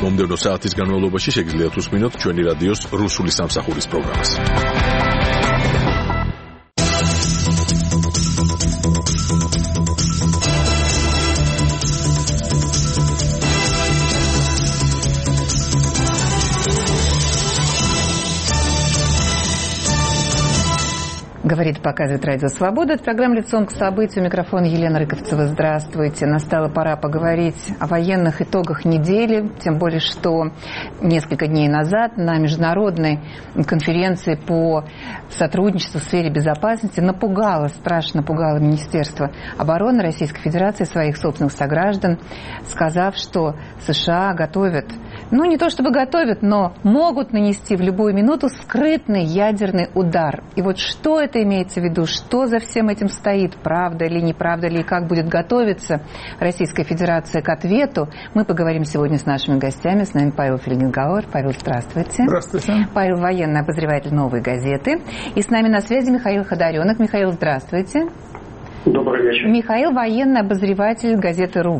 მომდევნო საათის განმავლობაში შეგიძლიათ უსმინოთ ჩვენი რადიოს რუსული სამსახურის პროგრამას. Говорит, показывает Радио Свобода. Это программа «Лицом к событию». Микрофон Елена Рыковцева. Здравствуйте. Настала пора поговорить о военных итогах недели. Тем более, что несколько дней назад на международной конференции по сотрудничеству в сфере безопасности страшно пугало Министерство обороны Российской Федерации своих собственных сограждан, сказав, что США готовят, не то чтобы готовят, но могут нанести в любую минуту скрытный ядерный удар. И вот что это имеется в виду, что за всем этим стоит, правда или неправда ли, и как будет готовиться Российская Федерация к ответу, мы поговорим сегодня с нашими гостями. С нами Павел Фельгенгауэр. Павел, здравствуйте. Здравствуйте. Павел, военный обозреватель «Новой газеты». И с нами на связи Михаил Ходоренок. Михаил, здравствуйте. Добрый вечер. Михаил, военный обозреватель газеты «РУ».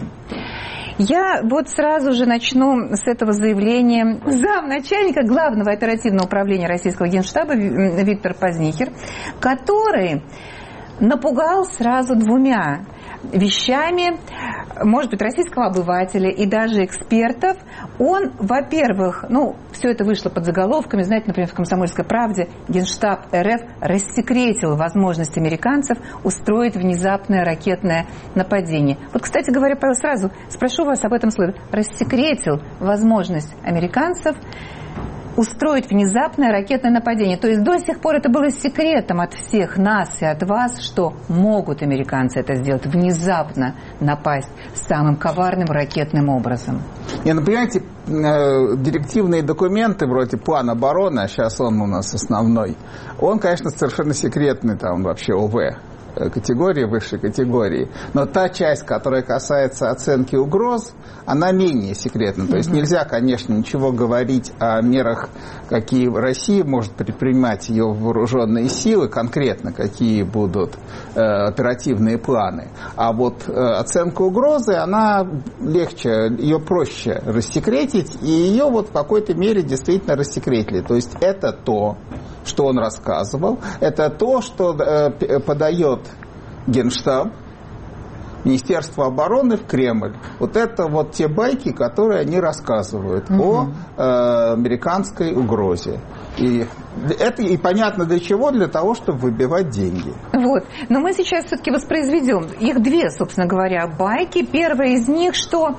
Я вот сразу же начну с этого заявления замначальника Главного оперативного управления российского Генштаба Виктор Познихер, который напугал сразу двумя вещами, может быть, российского обывателя и даже экспертов. Он, во-первых, все это вышло под заголовками, знаете, например, в «Комсомольской правде» Генштаб РФ рассекретил возможность американцев устроить внезапное ракетное нападение. Вот, кстати говоря, Павел, сразу спрошу вас об этом слове. Рассекретил возможность американцев устроить внезапное ракетное нападение. То есть до сих пор это было секретом от всех нас и от вас, что могут американцы это сделать, внезапно напасть самым коварным ракетным образом. Понимаете, директивные документы вроде плана обороны, а сейчас он у нас основной, он, конечно, совершенно секретный, там вообще ОВ категории, высшей категории. Но та часть, которая касается оценки угроз, она менее секретна. То есть нельзя, конечно, ничего говорить о мерах, какие Россия может предпринимать, ее вооруженные силы, конкретно какие будут оперативные планы. А вот оценка угрозы, она легче, ее проще рассекретить, и ее вот в какой-то мере действительно рассекретили. То есть это то, что он рассказывал, это то, что подает Генштаб, Министерство обороны в Кремль. Вот это вот те байки, которые они рассказывают о американской угрозе. И это и понятно для чего, для того, чтобы выбивать деньги. Вот. Но мы сейчас все-таки воспроизведем. Их две, собственно говоря, байки. Первая из них, что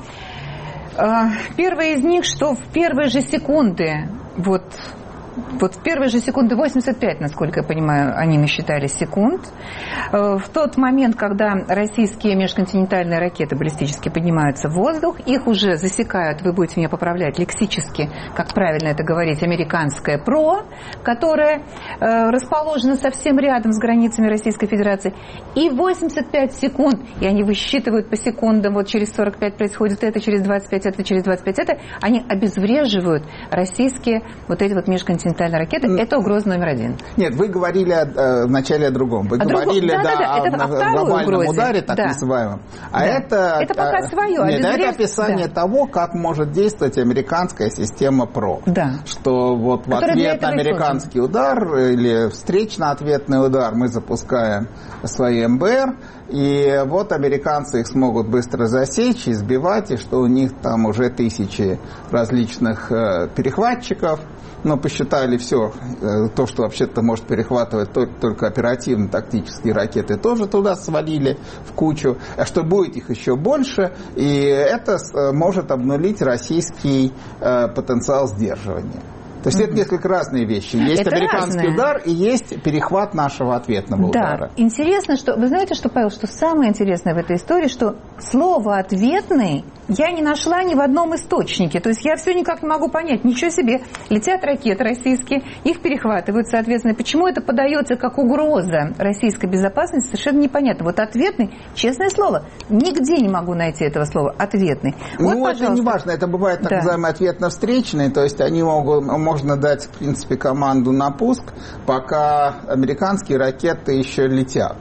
в первые же секунды, вот в первые же секунды 85, насколько я понимаю, они насчитали секунд. В тот момент, когда российские межконтинентальные ракеты баллистические поднимаются в воздух, их уже засекают, вы будете меня поправлять лексически, как правильно это говорить, американская ПРО, которая расположена совсем рядом с границами Российской Федерации. И 85 секунд, и они высчитывают по секундам, вот через 45 происходит это, через 25 это, через 25 это, они обезвреживают российские вот эти вот межконтинентальные ракеты. Это угроза номер один. Нет, вы говорили вначале о другом. Вы говорили о глобальном ударе, так называемом. А это пока свое. Нет, это описание того, как может действовать американская система ПРО. Да. Что вот в ответ на американский удар или встречно-ответный удар мы запускаем свои МБР, и вот американцы их смогут быстро засечь, избивать, и что у них там уже тысячи различных перехватчиков. Но посчитали все, то, что вообще-то может перехватывать только оперативно-тактические ракеты, тоже туда свалили в кучу, а что будет их еще больше, и это может обнулить российский потенциал сдерживания. То есть это несколько разные вещи. Есть это американский удар и есть перехват нашего ответного удара. Да, интересно, что... Вы знаете, что, Павел, что самое интересное в этой истории, что слово «ответный» я не нашла ни в одном источнике. То есть я все никак не могу понять. Ничего себе. Летят ракеты российские, их перехватывают, соответственно. Почему это подается как угроза российской безопасности, совершенно непонятно. Вот ответный, честное слово, нигде не могу найти этого слова. Ответный. Вот, это не важно. Это бывает так называемый ответно-встречный. То есть они можно дать, в принципе, команду на пуск, пока американские ракеты еще летят.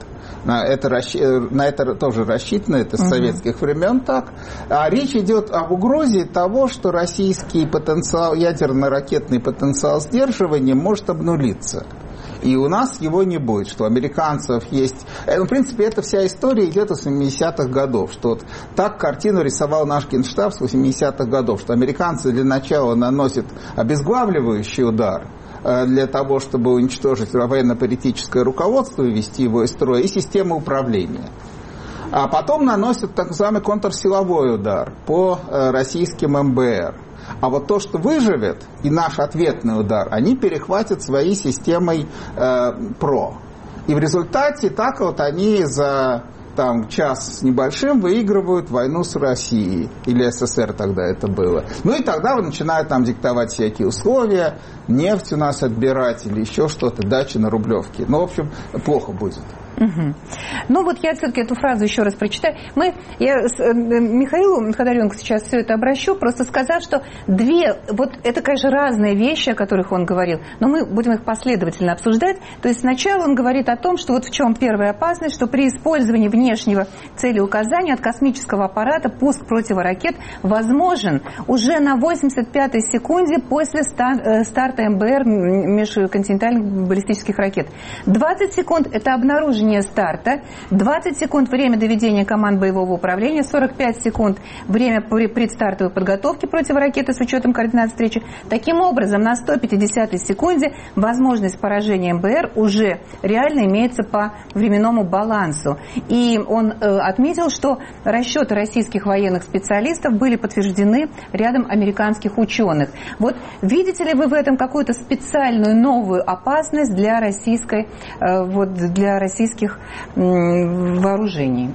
На это тоже рассчитано, это с советских времен так. А речь идет об угрозе того, что российский потенциал, ядерно-ракетный потенциал сдерживания может обнулиться. И у нас его не будет, что у американцев есть... в принципе, эта вся история идет из 70-х годов, что вот так картину рисовал наш Генштаб с 80-х годов, что американцы для начала наносят обезглавливающий удар для того, чтобы уничтожить военно-политическое руководство и ввести его из строя, и систему управления. А потом наносят так называемый контрсиловой удар по российским МБР. А вот то, что выживет, и наш ответный удар, они перехватят своей системой ПРО. И в результате так вот они за час с небольшим выигрывают войну с Россией. Или СССР тогда это было. Ну и тогда начинают нам диктовать всякие условия, нефть у нас отбирать или еще что-то, дачи на Рублевке. Ну, в общем, плохо будет. Ну вот я все-таки эту фразу еще раз прочитаю. Я Михаилу Ходоренко сейчас все это обращу, просто сказав, что вот это, конечно, разные вещи, о которых он говорил, но мы будем их последовательно обсуждать. То есть сначала он говорит о том, что вот в чем первая опасность, что при использовании внешнего целеуказания от космического аппарата пуск противоракет возможен уже на 85-й секунде после старта МБР, межконтинентальных баллистических ракет. 20 секунд – это обнаружение старта, 20 секунд время доведения команд боевого управления, 45 секунд время предстартовой подготовки противоракеты с учетом координат встречи. Таким образом, на 150-й секунде возможность поражения МБР уже реально имеется по временному балансу. И он отметил, что расчеты российских военных специалистов были подтверждены рядом американских ученых. Вот видите ли вы в этом какую-то специальную новую опасность для российских вооружений?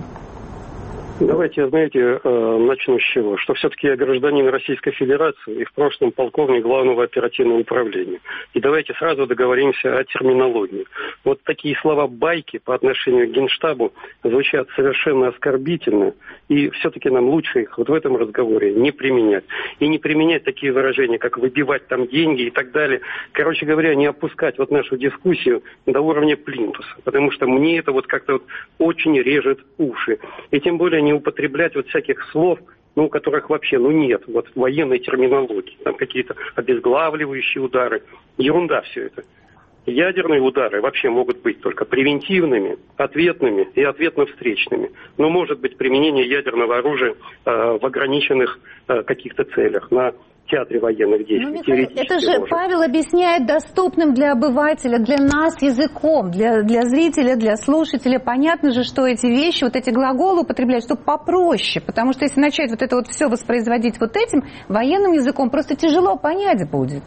Давайте, начну с чего. Что все-таки я гражданин Российской Федерации и в прошлом полковник Главного оперативного управления. И давайте сразу договоримся о терминологии. Вот такие слова «байки» по отношению к Генштабу звучат совершенно оскорбительно. И все-таки нам лучше их вот в этом разговоре не применять. И не применять такие выражения, как «выбивать там деньги» и так далее. Короче говоря, не опускать вот нашу дискуссию до уровня плинтуса. Потому что мне это вот как-то вот очень режет уши. И тем более не употреблять вот всяких слов, у которых вообще, нет, вот военной терминологии, там какие-то обезглавливающие удары, ерунда все это. Ядерные удары вообще могут быть только превентивными, ответными и ответно-встречными. Но может быть применение ядерного оружия в ограниченных каких-то целях, на театре военных действий. Михаил, это же Павел объясняет доступным для обывателя, для нас языком, для зрителя, для слушателя. Понятно же, что эти вещи, вот эти глаголы употреблять, чтобы попроще. Потому что если начать вот это вот все воспроизводить вот этим военным языком, просто тяжело понять будет.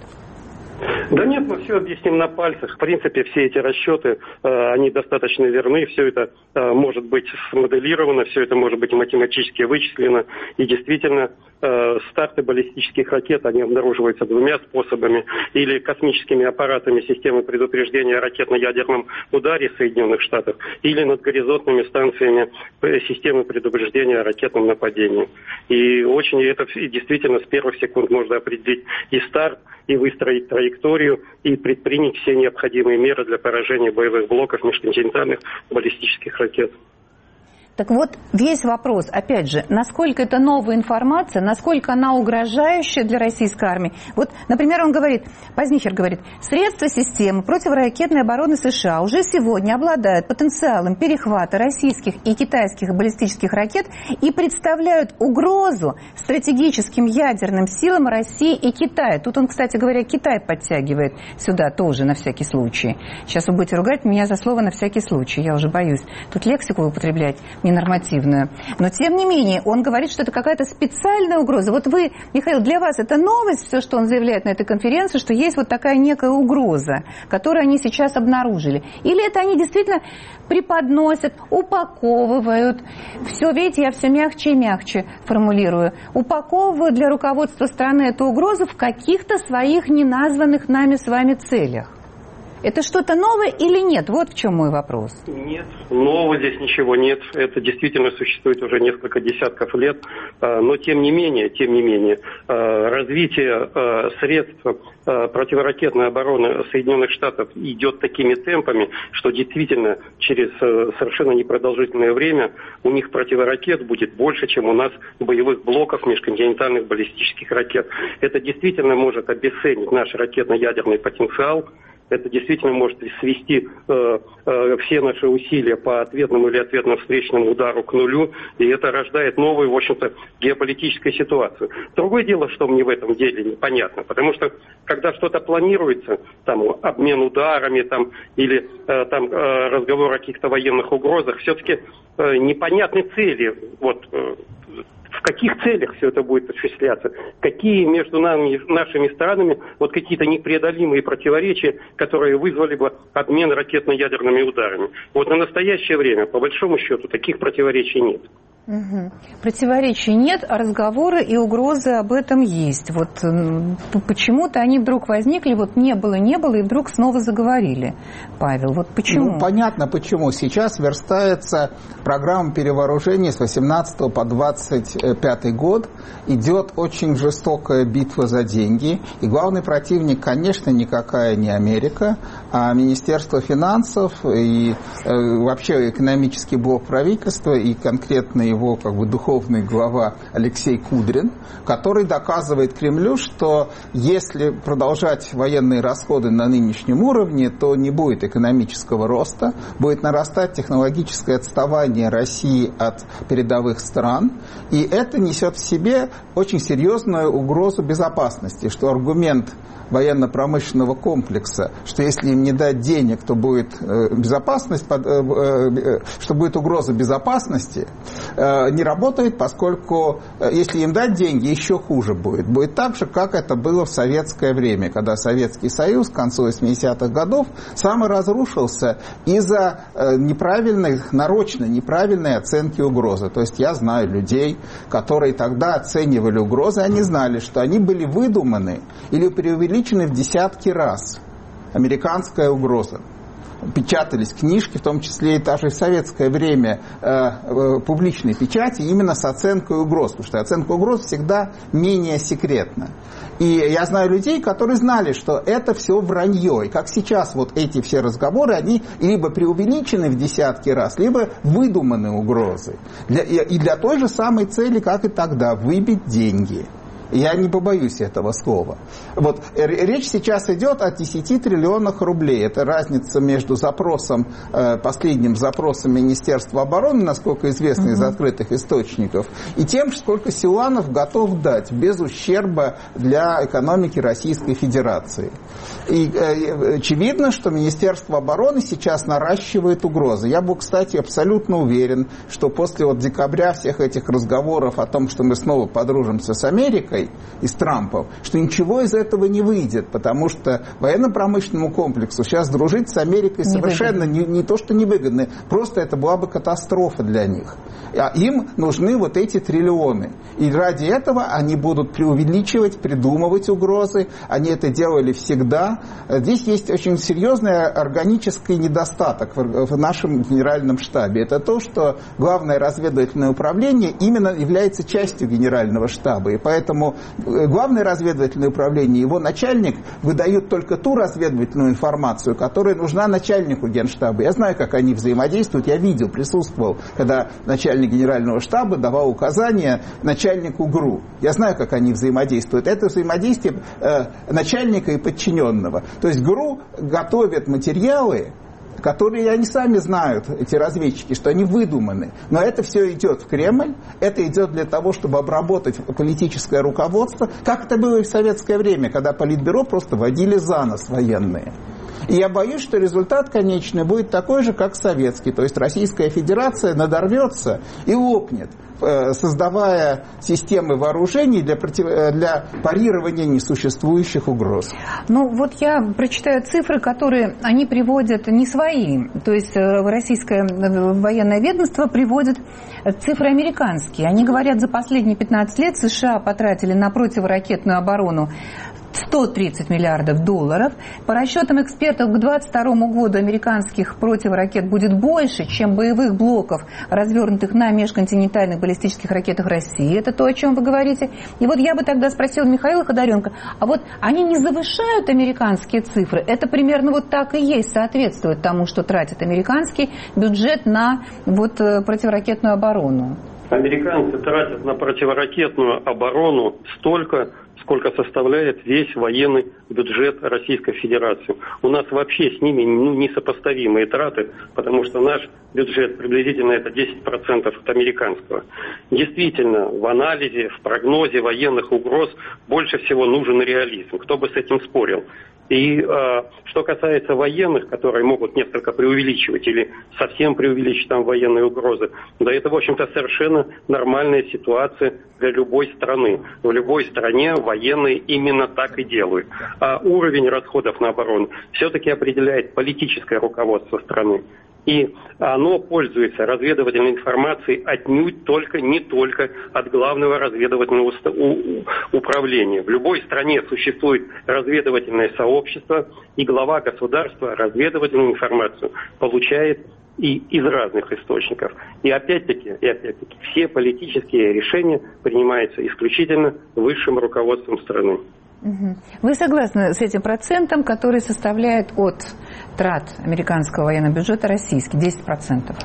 Да нет, мы все объясним на пальцах. В принципе, все эти расчеты, они достаточно верны. Все это может быть смоделировано, все это может быть математически вычислено. И действительно, старты баллистических ракет, они обнаруживаются двумя способами. Или космическими аппаратами системы предупреждения о ракетно-ядерном ударе Соединенных Штатов, или над горизонтными станциями системы предупреждения о ракетном нападении. И это действительно с первых секунд можно определить и старт, и выстроить траекторию, и предпринять все необходимые меры для поражения боевых блоков межконтинентальных баллистических ракет. Так вот, весь вопрос, опять же, насколько это новая информация, насколько она угрожающая для российской армии. Вот, например, Познихер говорит, средства системы противоракетной обороны США уже сегодня обладают потенциалом перехвата российских и китайских баллистических ракет и представляют угрозу стратегическим ядерным силам России и Китая. Тут он, кстати говоря, Китай подтягивает сюда тоже на всякий случай. Сейчас вы будете ругать меня за слово «на всякий случай», я уже боюсь. Тут лексику употреблять ненормативную. Но, тем не менее, он говорит, что это какая-то специальная угроза. Вот вы, Михаил, для вас это новость, все, что он заявляет на этой конференции, что есть вот такая некая угроза, которую они сейчас обнаружили. Или это они действительно преподносят, упаковывают. Все, видите, я все мягче и мягче формулирую. Упаковывают для руководства страны эту угрозу в каких-то своих неназванных нами с вами целях. Это что-то новое или нет? Вот в чем мой вопрос. Нет, нового здесь ничего нет. Это действительно существует уже несколько десятков лет. Но тем не менее, развитие средств противоракетной обороны Соединенных Штатов идет такими темпами, что действительно через совершенно непродолжительное время у них противоракет будет больше, чем у нас боевых блоков межконтинентальных баллистических ракет. Это действительно может обесценить наш ракетно-ядерный потенциал. Это действительно может свести все наши усилия по ответному или ответно-встречному удару к нулю, и это рождает новую, в общем-то, геополитическую ситуацию. Другое дело, что мне в этом деле непонятно, потому что, когда что-то планируется, там, обмен ударами, там, или там, разговор о каких-то военных угрозах, все-таки непонятны цели, вот, в каких целях все это будет осуществляться, какие между нами, нашими странами, вот какие-то непреодолимые противоречия, которые вызвали бы обмен ракетно-ядерными ударами. Вот на настоящее время, по большому счету, таких противоречий нет. Угу. Противоречий нет, а разговоры и угрозы об этом есть. Вот почему-то они вдруг возникли, вот не было, и вдруг снова заговорили. Павел, вот почему? Ну, понятно почему. Сейчас верстается программа перевооружения с 18 по 25 год. Идет очень жестокая битва за деньги. И главный противник, конечно, никакая не Америка, а Министерство финансов и вообще экономический блок правительства и конкретно его как бы духовный глава Алексей Кудрин, который доказывает Кремлю, что если продолжать военные расходы на нынешнем уровне, то не будет экономического роста, будет нарастать технологическое отставание России от передовых стран, и это несет в себе очень серьезную угрозу безопасности, что аргумент военно-промышленного комплекса, что если им не дать денег, то будет безопасность, что будет угроза безопасности, не работает, поскольку если им дать деньги, еще хуже будет. Будет так же, как это было в советское время, когда Советский Союз к концу 80-х годов сам и разрушился из-за нарочно неправильной оценки угрозы. То есть я знаю людей, которые тогда оценивали угрозы, они знали, что они были выдуманы или преувеличены в десятки раз. Американская угроза. Печатались книжки, в том числе и даже в советское время публичной печати, именно с оценкой угроз, потому что оценка угроз всегда менее секретна. И я знаю людей, которые знали, что это все вранье. И как сейчас вот эти все разговоры, они либо преувеличены в десятки раз, либо выдуманы угрозы. И для той же самой цели, как и тогда, выбить деньги. Я не побоюсь этого слова. Вот, речь сейчас идет о 10 триллионах рублей. Это разница между последним запросом Министерства обороны, насколько известно из открытых источников, и тем, сколько Силуанов готов дать без ущерба для экономики Российской Федерации. И очевидно, что Министерство обороны сейчас наращивает угрозы. Я был, кстати, абсолютно уверен, что после декабря всех этих разговоров о том, что мы снова подружимся с Америкой и с Трампом, что ничего из этого не выйдет, потому что военно-промышленному комплексу сейчас дружить с Америкой совершенно не то, что невыгодно, просто это была бы катастрофа для них. А им нужны вот эти триллионы. И ради этого они будут преувеличивать, придумывать угрозы. Они это делали всегда. Здесь есть очень серьезный органический недостаток в нашем генеральном штабе. Это то, что Главное разведывательное управление именно является частью генерального штаба. И поэтому Главное разведывательное управление, его начальник выдают только ту разведывательную информацию, которая нужна начальнику генштаба. Я знаю, как они взаимодействуют. Я видел, присутствовал, когда начальник генерального штаба давал указания начальнику ГРУ. Я знаю, как они взаимодействуют. Это взаимодействие начальника и подчиненного. То есть ГРУ готовят материалы, которые они сами знают, эти разведчики, что они выдуманы. Но это все идет в Кремль, это идет для того, чтобы обработать политическое руководство, как это было и в советское время, когда Политбюро просто водили за нос военные. И я боюсь, что результат конечный будет такой же, как советский. То есть Российская Федерация надорвется и лопнет, создавая системы вооружений для парирования несуществующих угроз. Ну, вот я прочитаю цифры, которые они приводят не свои. То есть российское военное ведомство приводит цифры американские. Они говорят, за последние 15 лет США потратили на противоракетную оборону 130 миллиардов долларов. По расчетам экспертов, к 2022 году американских противоракет будет больше, чем боевых блоков, развернутых на межконтинентальных баллистических ракетах России. Это то, о чем вы говорите. И вот я бы тогда спросила Михаила Ходоренко, а вот они не завышают американские цифры? Это примерно вот так и есть, соответствует тому, что тратит американский бюджет на вот противоракетную оборону. Американцы тратят на противоракетную оборону столько, сколько составляет весь военный бюджет Российской Федерации. У нас вообще с ними несопоставимые траты, потому что наш бюджет приблизительно это 10% от американского. Действительно, в анализе, в прогнозе военных угроз больше всего нужен реализм. Кто бы с этим спорил? И что касается военных, которые могут несколько преувеличивать или совсем преувеличить там военные угрозы, да это, в общем-то, совершенно нормальная ситуация для любой страны. В любой стране военные именно так и делают. А уровень расходов на оборону все-таки определяет политическое руководство страны. И оно пользуется разведывательной информацией отнюдь не только от главного разведывательного управления. В любой стране существует разведывательное сообщество, и глава государства разведывательную информацию получает и из разных источников. И опять-таки, все политические решения принимаются исключительно высшим руководством страны. Вы согласны с этим процентом, который составляет от трат американского военного бюджета российский, 10%?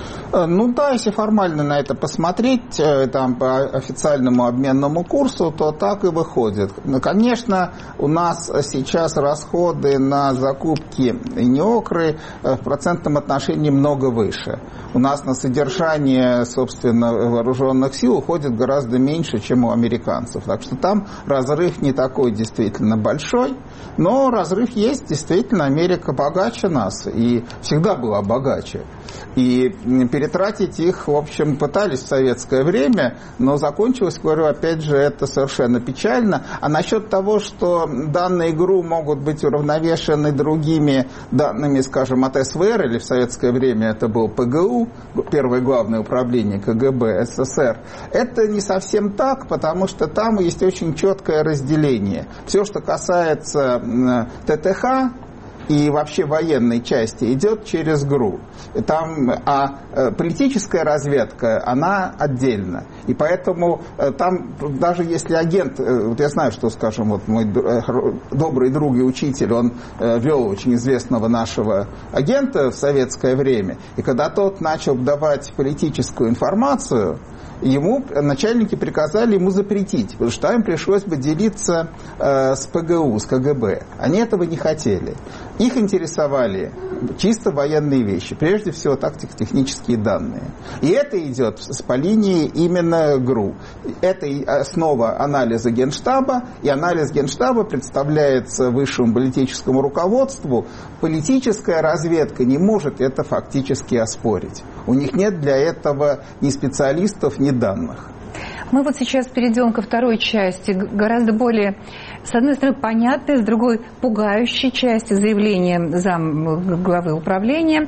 Ну да, если формально на это посмотреть, там, по официальному обменному курсу, то так и выходит. Конечно, у нас сейчас расходы на закупки неокры в процентном отношении много выше. У нас на содержание, собственно, вооруженных сил уходит гораздо меньше, чем у американцев. Так что там разрыв не такой действительно большой, но разрыв есть. Действительно, Америка богаче нас и всегда была богаче. И перетратить их, в общем, пытались в советское время, но закончилось, говорю, опять же, это совершенно печально. А насчет того, что данные ГРУ могут быть уравновешены другими данными, скажем, от СВР, или в советское время это был ПГУ, Первое главное управление КГБ СССР, это не совсем так, потому что там есть очень четкое разделение. Все, что касается ТТХ, и вообще военной части идет через ГРУ. Там, политическая разведка, она отдельно. И поэтому там, даже если агент, вот я знаю, что, скажем, вот мой добрый друг и учитель, он вел очень известного нашего агента в советское время, и когда тот начал давать политическую информацию, ему начальники приказали ему запретить, потому что им пришлось бы делиться с ПГУ, с КГБ. Они этого не хотели. Их интересовали чисто военные вещи, прежде всего тактико-технические данные. И это идет по линии именно ГРУ. Это основа анализа Генштаба, и анализ Генштаба представляется высшему политическому руководству. Политическая разведка не может это фактически оспорить. У них нет для этого ни специалистов, ни данных. Мы вот сейчас перейдем ко второй части, гораздо более, с одной стороны, понятной, с другой пугающей части заявления замглавы управления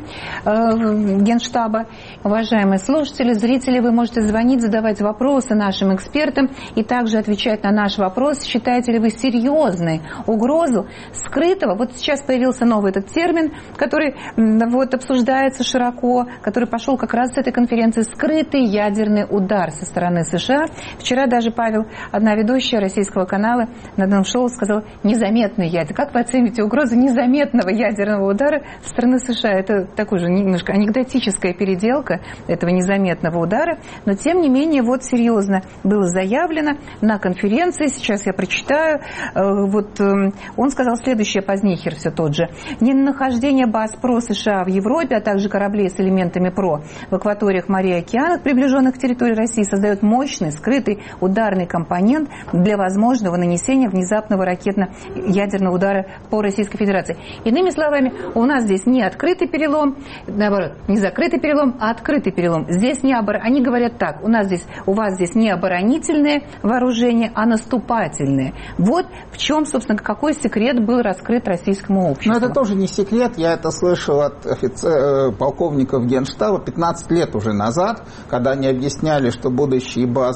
Генштаба. Уважаемые слушатели, зрители, вы можете звонить, задавать вопросы нашим экспертам и также отвечать на наш вопрос. Считаете ли вы серьезной угрозу скрытого? Вот сейчас появился новый этот термин, который вот обсуждается широко, который пошел как раз с этой конференции, скрытый ядерный удар со стороны США. Вчера даже Павел, одна ведущая российского канала, на одном шоу сказал незаметный ядерный. Как вы оцените угрозу незаметного ядерного удара со стороны США? Это такой же немножко анекдотическая переделка этого незаметного удара, но тем не менее вот серьезно было заявлено на конференции, сейчас я прочитаю, вот он сказал следующее, Позднихер все тот же: ненахождение баз ПРО США в Европе, а также кораблей с элементами ПРО в акваториях морей и океанах, приближенных к территории России, создает мощный скрытый ударный компонент для возможного нанесения внезапного ракетно-ядерного удара по Российской Федерации. Иными словами, у нас здесь не открытый перелом, наоборот, не закрытый перелом, а открытый перелом. Здесь не они говорят так: у вас здесь не оборонительное вооружение, а наступательное. Вот в чем, собственно, какой секрет был раскрыт российскому обществу. Но это тоже не секрет, я это слышал от полковников Генштаба 15 лет уже назад, когда они объясняли, что будущие базы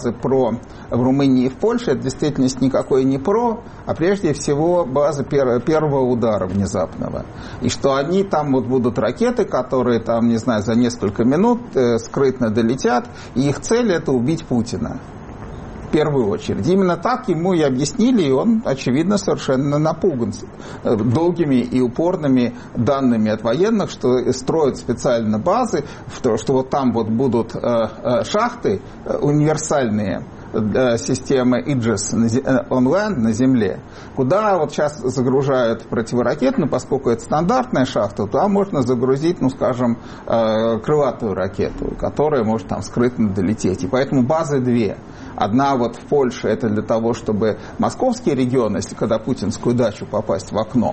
базы ПРО в Румынии и в Польше, это в действительности никакой не ПРО, а прежде всего базы первого удара внезапного. И что они там вот будут ракеты, которые там, не знаю, за несколько минут скрытно долетят, и их цель это убить Путина. В первую очередь. Именно так ему и объяснили, и он, очевидно, совершенно напуган долгими и упорными данными от военных, что строят специально базы, что вот там вот будут шахты универсальные, системы Aegis on land на земле, куда вот сейчас загружают противоракетную, поскольку это стандартная шахта, туда можно загрузить, ну, скажем, крылатую ракету, которая может там скрытно долететь. И поэтому базы две. Одна вот в Польше, это для того, чтобы московский регион, если когда путинскую дачу попасть в окно,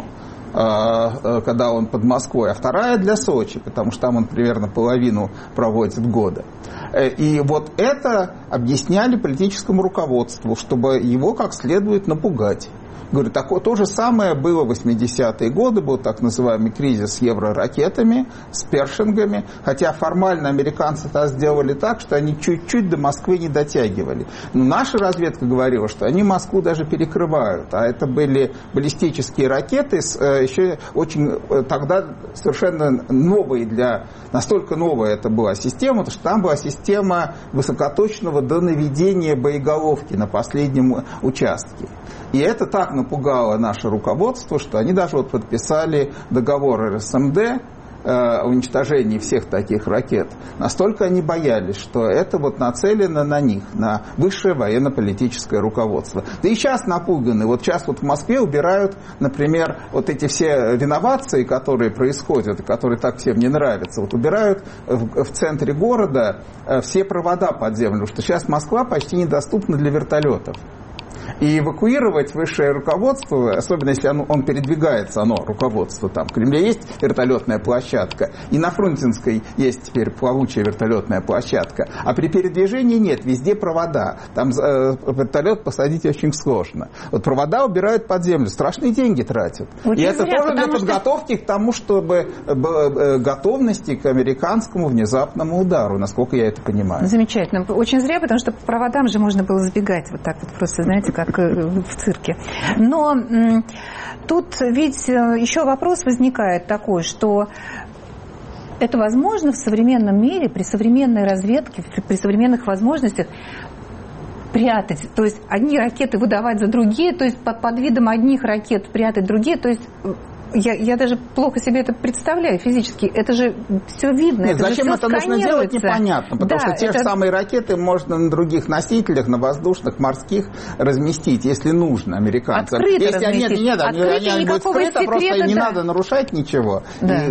когда он под Москвой, а вторая для Сочи, потому что там он примерно половину проводит года. И вот это объясняли политическому руководству, чтобы его как следует напугать. Говорю, то же самое было в 80-е годы, был так называемый кризис с евроракетами, с першингами, хотя формально американцы это сделали так, что они чуть-чуть до Москвы не дотягивали. Но наша разведка говорила, что они Москву даже перекрывают, а это были баллистические ракеты, еще очень тогда совершенно новые настолько новая это была система, потому что там была система высокоточного донаведения боеголовки на последнем участке. И это так напугало наше руководство, что они даже вот подписали договор РСМД о уничтожении всех таких ракет. Настолько они боялись, что это вот нацелено на них, на высшее военно-политическое руководство. Да и сейчас напуганы. Вот сейчас вот в Москве убирают, например, вот эти все реновации, которые происходят, которые так всем не нравятся. Вот убирают в центре города все провода подземные, потому что сейчас Москва почти недоступна для вертолетов. И эвакуировать высшее руководство, особенно если он передвигается, руководство там. В Кремле есть вертолетная площадка, и на Фрунзенской есть теперь плавучая вертолетная площадка, а при передвижении нет, везде провода. Там вертолет посадить очень сложно. Вот провода убирают под землю, страшные деньги тратят. Очень и это зря, тоже для подготовки к тому, чтобы готовности к американскому внезапному удару, насколько я это понимаю. Замечательно. Очень зря, потому что по проводам же можно было сбегать вот так вот просто, знаете, как в цирке. Но тут ведь еще вопрос возникает такой, что это возможно в современном мире, при современной разведке, при современных возможностях прятать, то есть одни ракеты выдавать за другие, то есть под видом одних ракет прятать другие, то есть я даже плохо себе это представляю физически. Это же все видно. Нет, зачем это нужно делать, непонятно. Потому что те же самые ракеты можно на других носителях, на воздушных, морских разместить, если нужно американцам. Открыто разместить. Нет, они будут скрыто, просто не надо нарушать ничего. Да.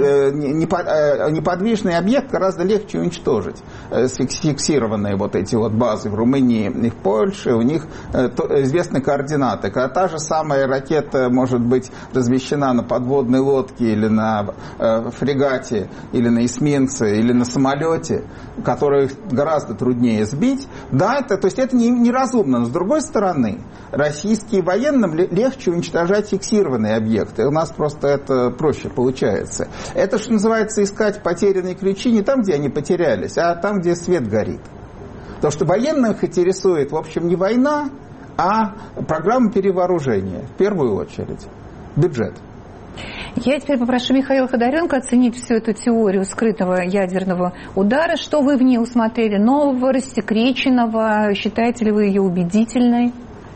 Неподвижный объект гораздо легче уничтожить. Фиксированные вот эти вот базы в Румынии и в Польше, у них известны координаты. Когда та же самая ракета может быть размещена на подводной лодке или на фрегате, или на эсминце, или на самолете, которые гораздо труднее сбить. Да, то есть это неразумно. Но с другой стороны, российским военным легче уничтожать фиксированные объекты. У нас просто это проще получается. Это, что называется, искать потерянные ключи не там, где они потерялись, а там, где свет горит. Потому что военных интересует, в общем, не война, а программа перевооружения, в первую очередь, бюджет. Я теперь попрошу Михаила Ходоренко оценить всю эту теорию скрытого ядерного удара. Что вы в ней усмотрели нового, рассекреченного? Считаете ли вы ее убедительной?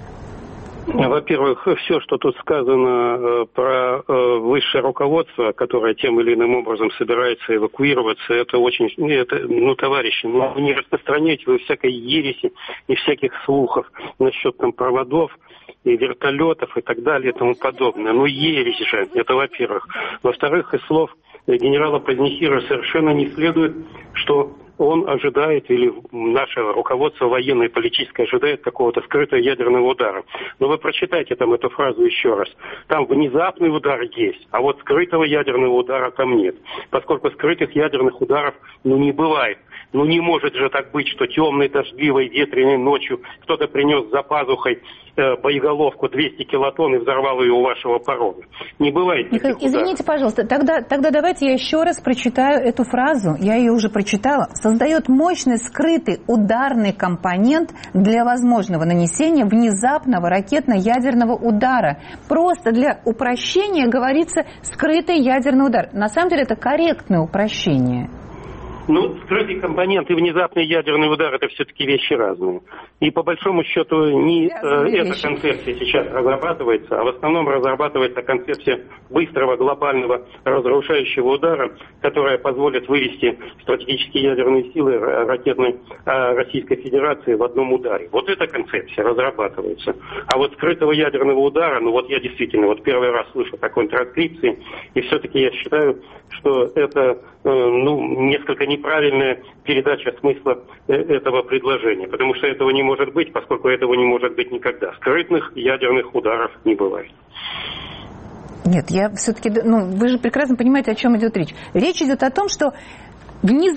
Во-первых, все, что тут сказано про высшее руководство, которое тем или иным образом собирается эвакуироваться, это очень, товарищи, не распространяйте вы всякой ереси и всяких слухов насчет там проводов и вертолетов и так далее и тому подобное. Ересь же, это во-первых. Во-вторых, из слов генерала Позднихира совершенно не следует, что он ожидает, или наше руководство военное и политическое ожидает какого-то скрытого ядерного удара. Но вы прочитайте там эту фразу еще раз. Там внезапный удар есть, а вот скрытого ядерного удара там нет. Поскольку скрытых ядерных ударов не бывает. Ну не может же так быть, что темной, дождливой, ветреной ночью кто-то принес за пазухой боеголовку 200 килотонн и взорвал ее у вашего порога. Не бывает. Михаил, извините, пожалуйста, тогда давайте я еще раз прочитаю эту фразу, я ее уже прочитала. Создает мощный скрытый ударный компонент для возможного нанесения внезапного ракетно-ядерного удара. Просто для упрощения говорится скрытый ядерный удар. На самом деле это корректное упрощение. Ну, скрытый компонент и внезапный ядерный удар – это все-таки вещи разные. И по большому счету не эта концепция сейчас разрабатывается, а в основном разрабатывается концепция быстрого глобального разрушающего удара, которая позволит вывести стратегические ядерные силы ракетной Российской Федерации в одном ударе. Вот эта концепция разрабатывается. А вот скрытого ядерного удара, ну вот я действительно вот первый раз слышу такой транскрипции, и все-таки я считаю, что это несколько неправильная передача смысла этого предложения, потому что этого не может быть, поскольку этого не может быть никогда. Скрытных ядерных ударов не бывает. Нет, я все-таки, вы же прекрасно понимаете, о чем идет речь. Речь идет о том, что речь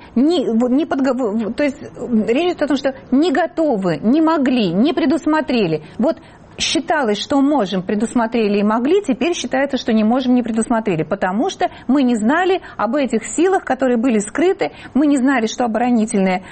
идет о том, что не готовы, не могли, не предусмотрели. Вот считалось, что можем, предусмотрели и могли, теперь считается, что не можем, не предусмотрели, потому что мы не знали об этих силах, которые были скрыты, мы не знали, что оборонительные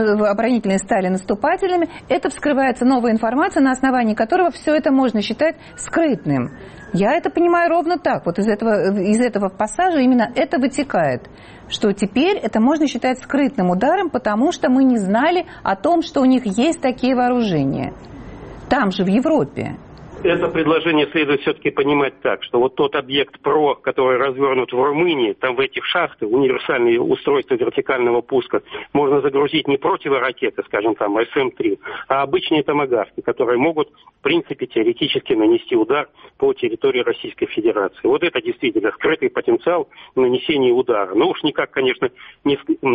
стали наступательными. Это вскрывается новая информация, на основании которого все это можно считать скрытным. Я это понимаю ровно так. Вот из этого пассажа именно это вытекает, что теперь это можно считать скрытным ударом, потому что мы не знали о том, что у них есть такие вооружения. Там же, в Европе. Это предложение следует все-таки понимать так, что вот тот объект ПРО, который развернут в Румынии, там в этих шахтах универсальные устройства вертикального пуска, можно загрузить не противоракеты, скажем там, СМ-3, а обычные томагавки, которые могут, в принципе, теоретически нанести удар по территории Российской Федерации. Вот это действительно скрытый потенциал нанесения удара. Но уж никак, конечно, не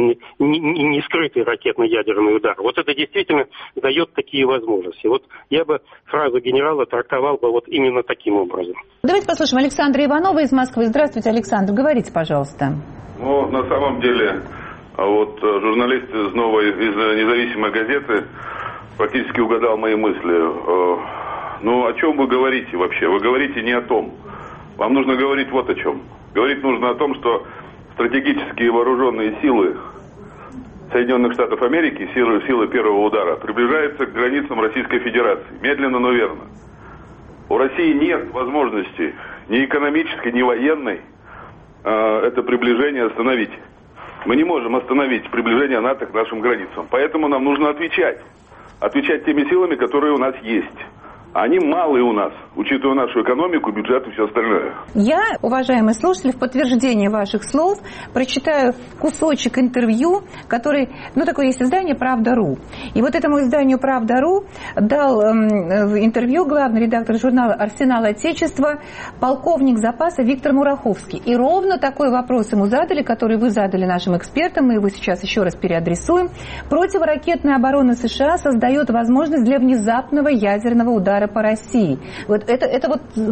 скрытый ракетно-ядерный удар. Вот это действительно дает такие возможности. Вот я бы фразу генерала трактовал бы вот именно таким образом. Давайте послушаем Александра Иванова из Москвы. Здравствуйте, Александр. Говорите, пожалуйста. Ну, на самом деле, вот журналист из независимой газеты практически угадал мои мысли. Ну, о чем вы говорите вообще? Вы говорите не о том. Вам нужно говорить вот о чем. Говорить нужно о том, что стратегические вооруженные силы Соединенных Штатов Америки, силы первого удара, приближаются к границам Российской Федерации. Медленно, но верно. У России нет возможности ни экономической, ни военной это приближение остановить. Мы не можем остановить приближение НАТО к нашим границам. Поэтому нам нужно отвечать. Отвечать теми силами, которые у нас есть. Они малые у нас, учитывая нашу экономику, бюджет и все остальное. Я, уважаемые слушатели, в подтверждение ваших слов прочитаю кусочек интервью, который, такое есть издание «Правда.ру». И вот этому изданию «Правда.ру» дал интервью главный редактор журнала «Арсенал Отечества», полковник запаса Виктор Мураховский. И ровно такой вопрос ему задали, который вы задали нашим экспертам, мы его сейчас еще раз переадресуем. Противоракетная оборона США создает возможность для внезапного ядерного удара по России. Вот это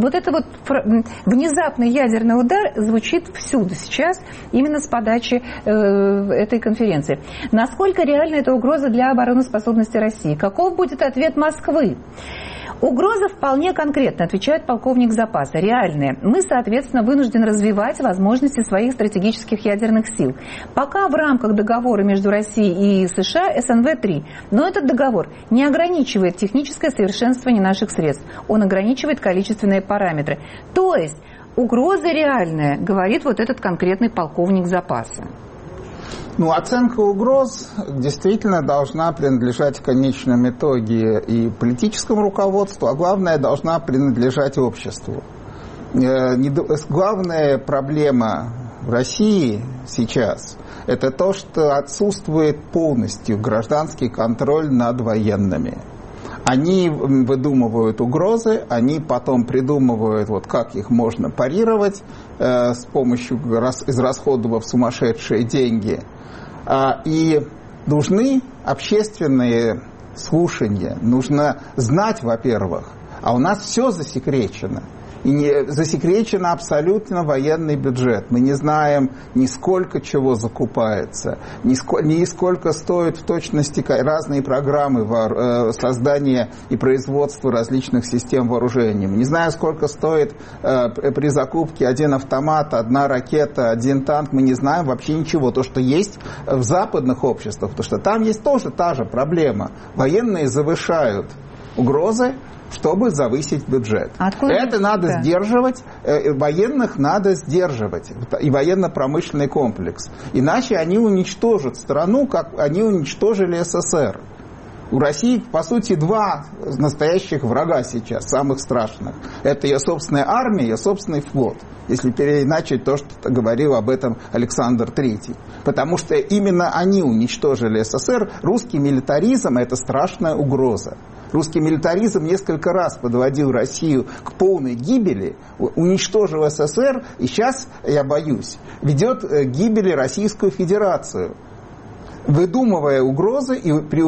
внезапный ядерный удар звучит всюду сейчас, именно с подачи этой конференции. Насколько реальна эта угроза для обороноспособности России? Каков будет ответ Москвы? Угроза вполне конкретно, отвечает полковник запаса, реальная. Мы, соответственно, вынуждены развивать возможности своих стратегических ядерных сил. Пока в рамках договора между Россией и США СНВ-3. Но этот договор не ограничивает техническое совершенствование наших средств. Он ограничивает количественные параметры. То есть угроза реальная, говорит вот этот конкретный полковник запаса. Оценка угроз действительно должна принадлежать в конечном итоге и политическому руководству, а главное, должна принадлежать обществу. Главная проблема в России сейчас – это то, что отсутствует полностью гражданский контроль над военными. Они выдумывают угрозы, они потом придумывают, как их можно парировать с помощью израсходовав сумасшедшие деньги. И нужны общественные слушания, нужно знать, во-первых, а у нас все засекречено. И засекречен абсолютно военный бюджет. Мы не знаем ни сколько чего закупается, ни сколько стоят в точности разные программы создания и производства различных систем вооружения. Мы не знаем, сколько стоит при закупке один автомат, одна ракета, один танк. Мы не знаем вообще ничего. То, что есть в западных обществах, потому что там есть тоже та же проблема. Военные завышают угрозы, чтобы завысить бюджет. Это надо сдерживать, военных надо сдерживать, и военно-промышленный комплекс. Иначе они уничтожат страну, как они уничтожили СССР. У России, по сути, два настоящих врага сейчас, самых страшных. Это ее собственная армия, ее собственный флот. Если переиначить то, что говорил об этом Александр III. Потому что именно они уничтожили СССР. Русский милитаризм – это страшная угроза. Русский милитаризм несколько раз подводил Россию к полной гибели, уничтожил СССР, и сейчас, я боюсь, ведет к гибели Российскую Федерацию, выдумывая угрозы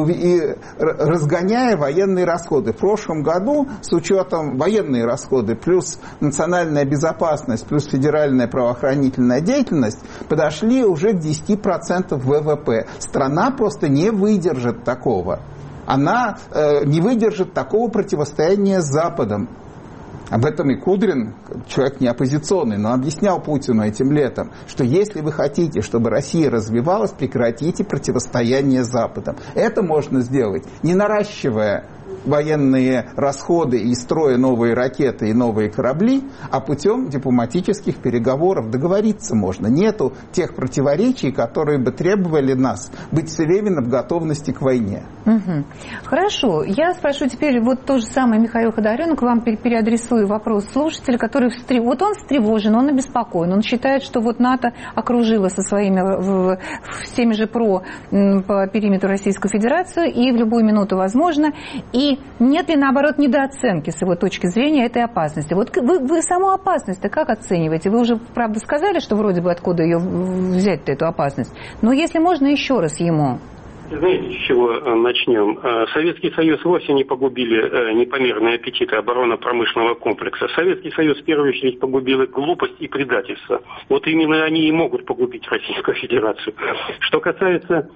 и разгоняя военные расходы. В прошлом году, с учетом военные расходы, плюс национальная безопасность, плюс федеральная правоохранительная деятельность, подошли уже к 10% ВВП. Страна просто не выдержит такого. Она не выдержит такого противостояния с Западом. Об этом и Кудрин, человек не оппозиционный, но объяснял Путину этим летом, что если вы хотите, чтобы Россия развивалась, прекратите противостояние с Западом. Это можно сделать, не наращивая военные расходы и строя новые ракеты и новые корабли, а путем дипломатических переговоров. Договориться можно. Нету тех противоречий, которые бы требовали нас быть все время в готовности к войне. Угу. Хорошо. Я спрошу теперь вот то же самое Михаил Ходоренок. Вам переадресую вопрос слушателя, который вот он встревожен, он обеспокоен. Он считает, что вот НАТО окружило со своими всеми же по периметру Российскую Федерацию, и в любую минуту возможно. И нет ли, наоборот, недооценки с его точки зрения этой опасности? Вот вы саму опасность-то как оцениваете? Вы уже, правда, сказали, что вроде бы откуда ее взять-то, эту опасность. Но если можно, еще раз ему. Знаете, с чего начнем? Советский Союз вовсе не погубили непомерные аппетиты оборонно-промышленного комплекса. Советский Союз в первую очередь погубил глупость и предательство. Вот именно они и могут погубить Российскую Федерацию. Что касается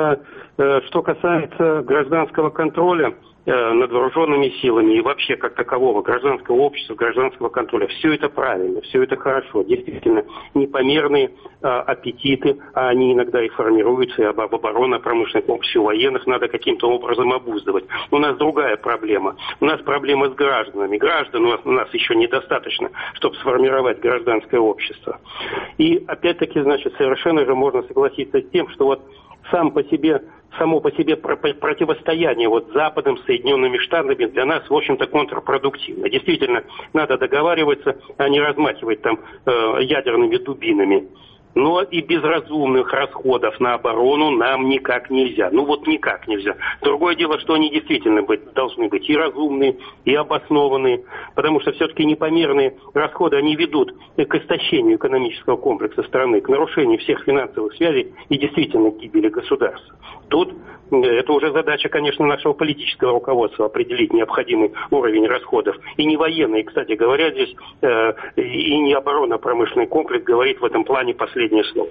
гражданского контроля над вооруженными силами и вообще как такового гражданского общества, гражданского контроля. Все это правильно, все это хорошо. Действительно, непомерные аппетиты, а они иногда и формируются, и об оборонно-промышленном комплексе у военных надо каким-то образом обуздывать. У нас другая проблема. У нас проблема с гражданами. Граждан у нас еще недостаточно, чтобы сформировать гражданское общество. И опять-таки, значит, совершенно же можно согласиться с тем, что вот само по себе противостояние вот с Западом, Соединенными Штатами для нас, в общем-то, контрпродуктивно. Действительно, надо договариваться, а не размахивать там ядерными дубинами. Но и без разумных расходов на оборону нам никак нельзя. Ну вот никак нельзя. Другое дело, что они действительно должны быть и разумные, и обоснованные, потому что все-таки непомерные расходы, они ведут к истощению экономического комплекса страны, к нарушению всех финансовых связей и действительно к гибели государства. Тут это уже задача, конечно, нашего политического руководства определить необходимый уровень расходов. И не военный, кстати говоря, здесь и не оборонно-промышленный комплекс говорит в этом плане последнее слово.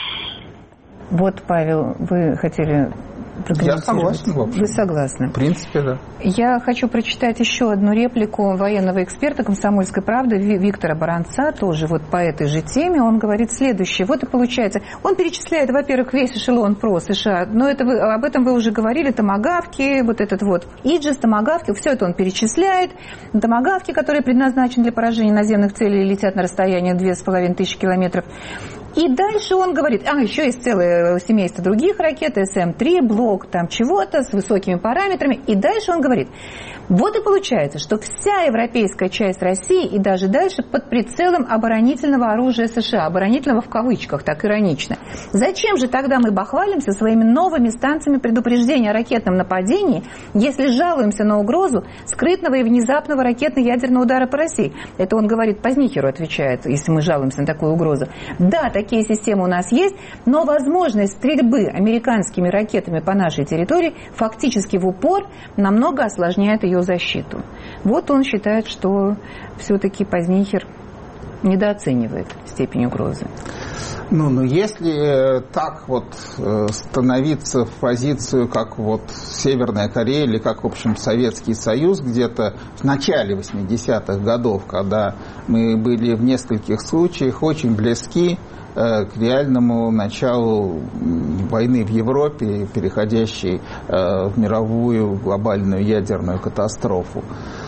Вот, Павел, вы хотели Я согласен, в общем. Вы согласны? В принципе, да. Я хочу прочитать еще одну реплику военного эксперта «Комсомольской правды» Виктора Баранца, тоже вот по этой же теме. Он говорит следующее. Вот и получается, он перечисляет, во-первых, весь эшелон ПРО США, но об этом вы уже говорили, томагавки, вот этот вот Иджис, томагавки, все это он перечисляет. Томагавки, которые предназначены для поражения наземных целей, летят на расстояние 2500 километров. И дальше он говорит, еще есть целое семейство других ракет, СМ-3, блок там чего-то с высокими параметрами. И дальше он говорит, вот и получается, что вся европейская часть России и даже дальше под прицелом оборонительного оружия США. Оборонительного в кавычках, так иронично. Зачем же тогда мы бахвалимся своими новыми станциями предупреждения о ракетном нападении, если жалуемся на угрозу скрытного и внезапного ракетно-ядерного удара по России? Это он говорит, по Знихеру отвечает, если мы жалуемся на такую угрозу. Да, такие системы у нас есть, но возможность стрельбы американскими ракетами по нашей территории фактически в упор намного осложняет ее защиту. Вот он считает, что все-таки Позднихер недооценивает степень угрозы. Но если так вот становиться в позицию, как вот Северная Корея или как, в общем, Советский Союз где-то в начале 80-х годов, когда мы были в нескольких случаях очень близки к реальному началу войны в Европе, переходящей в мировую глобальную ядерную катастрофу,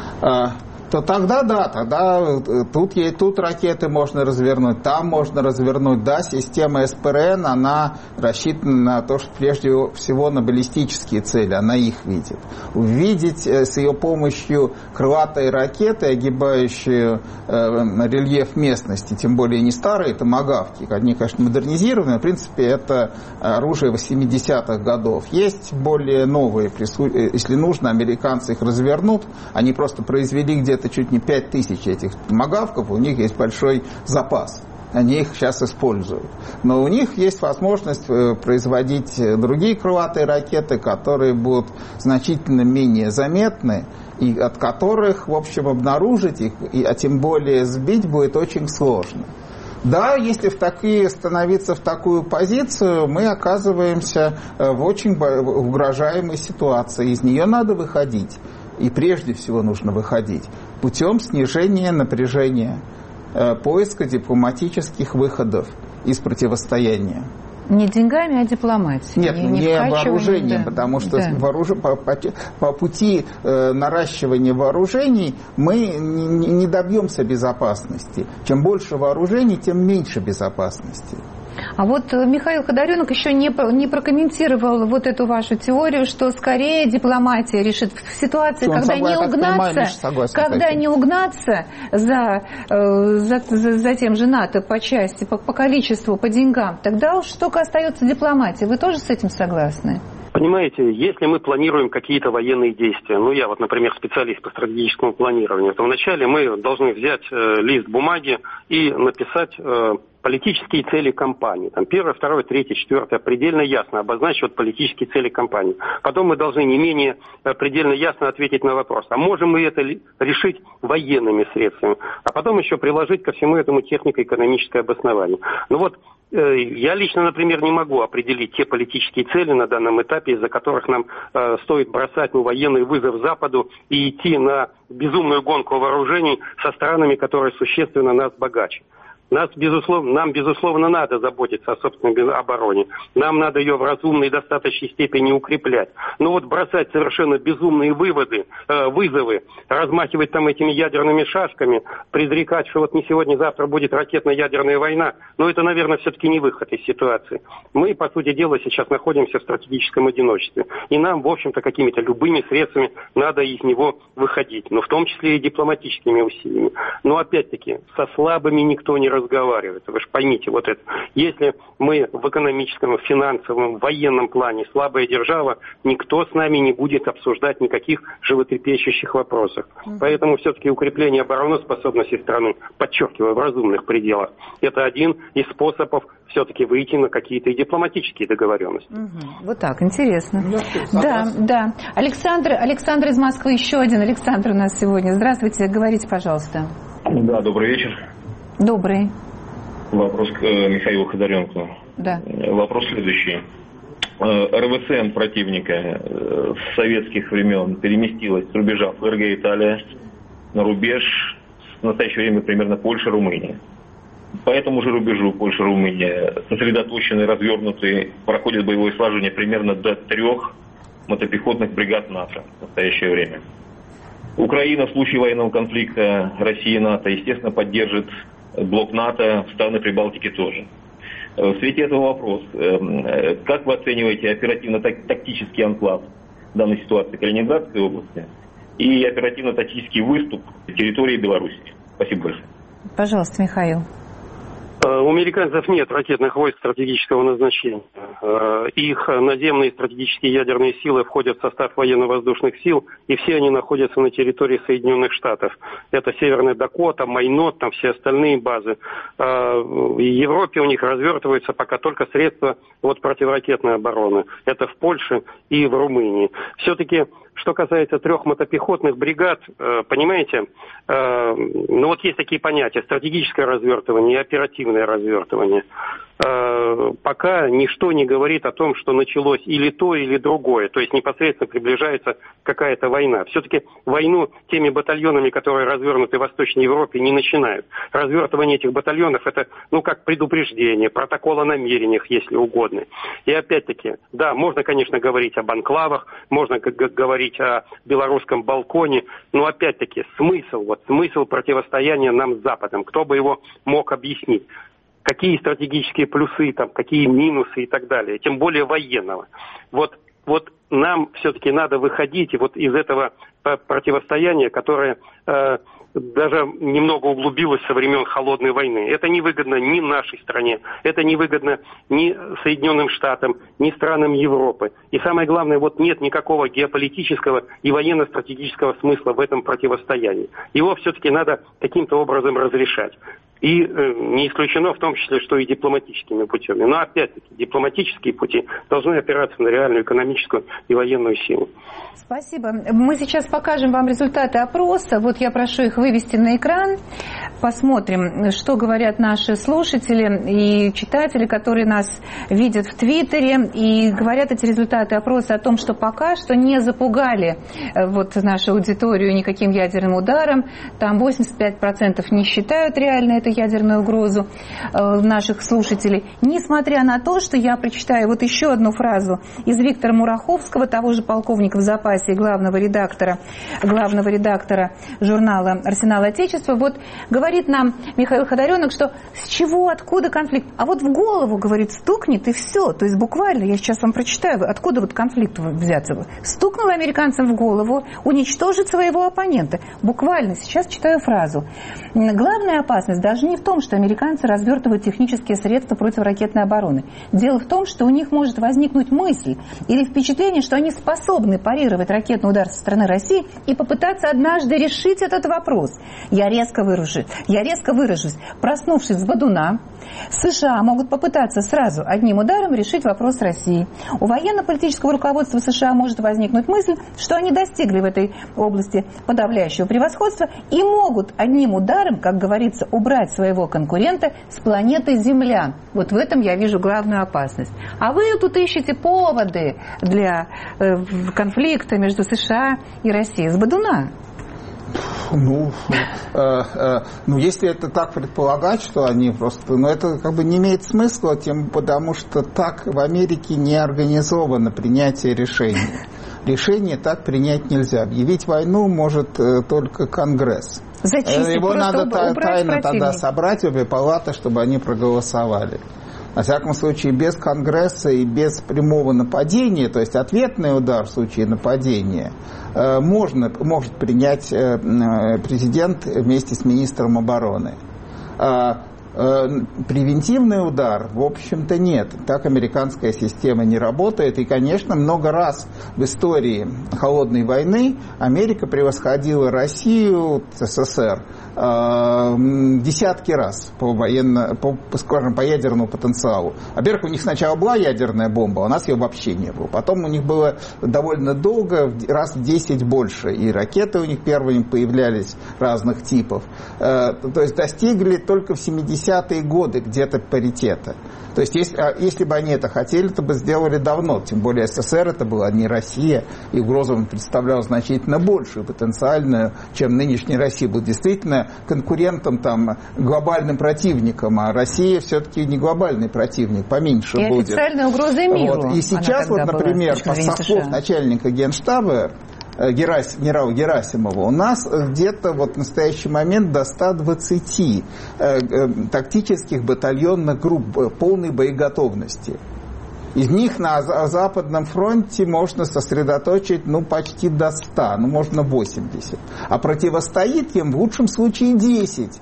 то тогда да, тогда тут ракеты можно развернуть, там можно развернуть. Да, система СПРН, она рассчитана на то, что прежде всего на баллистические цели, она их видит. Увидеть с ее помощью крылатые ракеты, огибающие рельеф местности, тем более не старые томагавки, они, конечно, модернизированы, но, в принципе, это оружие 80-х годов. Есть более новые, если нужно, американцы их развернут, они просто произвели где-то чуть не 5000 этих томагавков, у них есть большой запас. Они их сейчас используют. Но у них есть возможность производить другие крылатые ракеты, которые будут значительно менее заметны, и от которых, в общем, обнаружить их, а тем более сбить, будет очень сложно. Да, если становиться в такую позицию, мы оказываемся в очень угрожаемой ситуации. Из нее надо выходить. И прежде всего нужно выходить путем снижения напряжения, поиска дипломатических выходов из противостояния. Не деньгами, а дипломатией. Нет, не вооружением, да. Потому что по пути наращивания вооружений мы не добьемся безопасности. Чем больше вооружений, тем меньше безопасности. А вот Михаил Ходоренок еще не прокомментировал вот эту вашу теорию, что скорее дипломатия решит в ситуации, когда не угнаться за тем же НАТО по части, по количеству, по деньгам, тогда уж только остается дипломатия. Вы тоже с этим согласны? Понимаете, если мы планируем какие-то военные действия, я вот, например, специалист по стратегическому планированию, то вначале мы должны взять лист бумаги и написать политические цели кампании. Там 1, 2, 3, 4 предельно ясно обозначивают политические цели кампании. Потом мы должны не менее предельно ясно ответить на вопрос, а можем мы это решить военными средствами, а потом еще приложить ко всему этому технико-экономическое обоснование. Я лично, например, не могу определить те политические цели на данном этапе, из-за которых нам стоит бросать военный вызов Западу и идти на безумную гонку вооружений со странами, которые существенно нас богаче. Нам, безусловно, надо заботиться о собственной обороне. Нам надо ее в разумной и достаточной степени укреплять. Но бросать совершенно безумные вызовы, размахивать там этими ядерными шашками, предрекать, что не сегодня-завтра будет ракетно-ядерная война, это, наверное, все-таки не выход из ситуации. Мы, по сути дела, сейчас находимся в стратегическом одиночестве. И нам, в общем-то, какими-то любыми средствами надо из него выходить. В том числе и дипломатическими усилиями. Но, опять-таки, со слабыми никто не разговаривает. Вы же поймите это. Если мы в экономическом, финансовом, военном плане слабая держава, никто с нами не будет обсуждать никаких животрепещущих вопросов. Поэтому все-таки укрепление обороноспособности страны, подчеркиваю, в разумных пределах, это один из способов все-таки выйти на какие-то дипломатические договоренности. Вот так, интересно. Да. Александр из Москвы, еще один Александр у нас сегодня. Здравствуйте, говорите, пожалуйста. Да, добрый вечер. Добрый. Вопрос к Михаилу Ходоренку. Да. Вопрос следующий. РВСН противника с советских времен переместилась с рубежа ФРГ Италия на рубеж в настоящее время примерно Польша-Румыния. По этому же рубежу Польша-Румыния сосредоточены, развернуты, проходят боевое сражение примерно до 3 мотопехотных бригад НАТО в настоящее время. Украина в случае военного конфликта России и НАТО, естественно, поддержит блок НАТО, страны Прибалтики тоже. В свете этого вопрос. Как вы оцениваете оперативно-тактический анклав в данной ситуации Калининградской области и оперативно-тактический выступ территории Беларуси? Спасибо большое. Пожалуйста, Михаил. У американцев нет ракетных войск стратегического назначения. Их наземные стратегические ядерные силы входят в состав военно-воздушных сил, и все они находятся на территории Соединенных Штатов. Это Северная Дакота, Майнот, там все остальные базы. В Европе у них развертываются пока только средства противоракетной обороны. Это в Польше и в Румынии. Все-таки, что касается 3 мотопехотных бригад, понимаете, есть такие понятия: стратегическое развертывание и оперативное развертывание. Пока ничто не говорит о том, что началось или то, или другое. То есть непосредственно приближается какая-то война. Все-таки войну теми батальонами, которые развернуты в Восточной Европе, не начинают. Развертывание этих батальонов — это, как предупреждение, протокол о намерениях, если угодно. И опять-таки, да, можно, конечно, говорить об анклавах, можно говорить о белорусском балконе, но опять-таки смысл противостояния нам с Западом, кто бы его мог объяснить? Какие стратегические плюсы, какие минусы и так далее, тем более военного. Вот нам все-таки надо выходить из этого противостояния, которое даже немного углубилось со времен Холодной войны. Это невыгодно ни нашей стране, это невыгодно ни Соединенным Штатам, ни странам Европы. И самое главное, нет никакого геополитического и военно-стратегического смысла в этом противостоянии. Его все-таки надо каким-то образом разрешать. И не исключено в том числе, что и дипломатическими путями. Но опять-таки дипломатические пути должны опираться на реальную экономическую и военную силу. Спасибо. Мы сейчас покажем вам результаты опроса. Я прошу их вывести на экран. Посмотрим, что говорят наши слушатели и читатели, которые нас видят в Твиттере. И говорят эти результаты опроса о том, что пока что не запугали нашу аудиторию никаким ядерным ударом. Там 85% не считают реально эту ядерную угрозу наших слушателей. Несмотря на то, что я прочитаю еще одну фразу из Виктора Мураховского, того же полковника в запасе, главного редактора журнала «Арсенал Отечества». Говорит нам Михаил Ходоренок, что с чего, откуда конфликт? А в голову, говорит, стукнет и все. То есть буквально, я сейчас вам прочитаю, откуда конфликт взяться. Стукнул американцам в голову, уничтожить своего оппонента. Буквально, сейчас читаю фразу. Главная опасность даже не в том, что американцы развертывают технические средства противоракетной обороны. Дело в том, что у них может возникнуть мысль или впечатление, что они способны парировать ракетный удар со стороны России и попытаться однажды решить этот вопрос. Я резко выражусь. Проснувшись с бодуна, США могут попытаться сразу одним ударом решить вопрос России. У военно-политического руководства США может возникнуть мысль, что они достигли в этой области подавляющего превосходства и могут одним ударом, как говорится, убрать своего конкурента с планеты Земля. В этом я вижу главную опасность. А вы тут ищете поводы для конфликта между США и Россией с бодуна. Если это так предполагать, что они просто... это не имеет смысла, потому что так в Америке не организовано принятие решений. Решение так принять нельзя. Объявить войну может только Конгресс. Его надо тайно тогда собрать обе палаты, чтобы они проголосовали. Во всяком случае, без Конгресса и без прямого нападения, то есть ответный удар в случае нападения, может принять президент вместе с министром обороны. Превентивный удар, в общем-то, нет. Так американская система не работает. И, конечно, много раз в истории Холодной войны Америка превосходила Россию, СССР, десятки раз по ядерному потенциалу. Во-первых, у них сначала была ядерная бомба, а у нас ее вообще не было. Потом у них было довольно долго, раз в 10 больше. И ракеты у них первыми появлялись разных типов. То есть достигли только в 70-е годы где-то паритета. То есть если бы они это хотели, то бы сделали давно. Тем более СССР это была не Россия, и угрозу он представлял значительно большую, потенциальную, чем нынешняя Россия. Был действительно конкурентом, глобальным противником, а Россия все-таки не глобальный противник, поменьше и будет. И официальная угроза миру. И сейчас, например, по слов начальника Генштаба, генерала Герасимова, у нас где-то в настоящий момент до 120 тактических батальонных групп полной боеготовности. Из них на Западном фронте можно сосредоточить почти до 100, можно 80. А противостоит им в лучшем случае 10.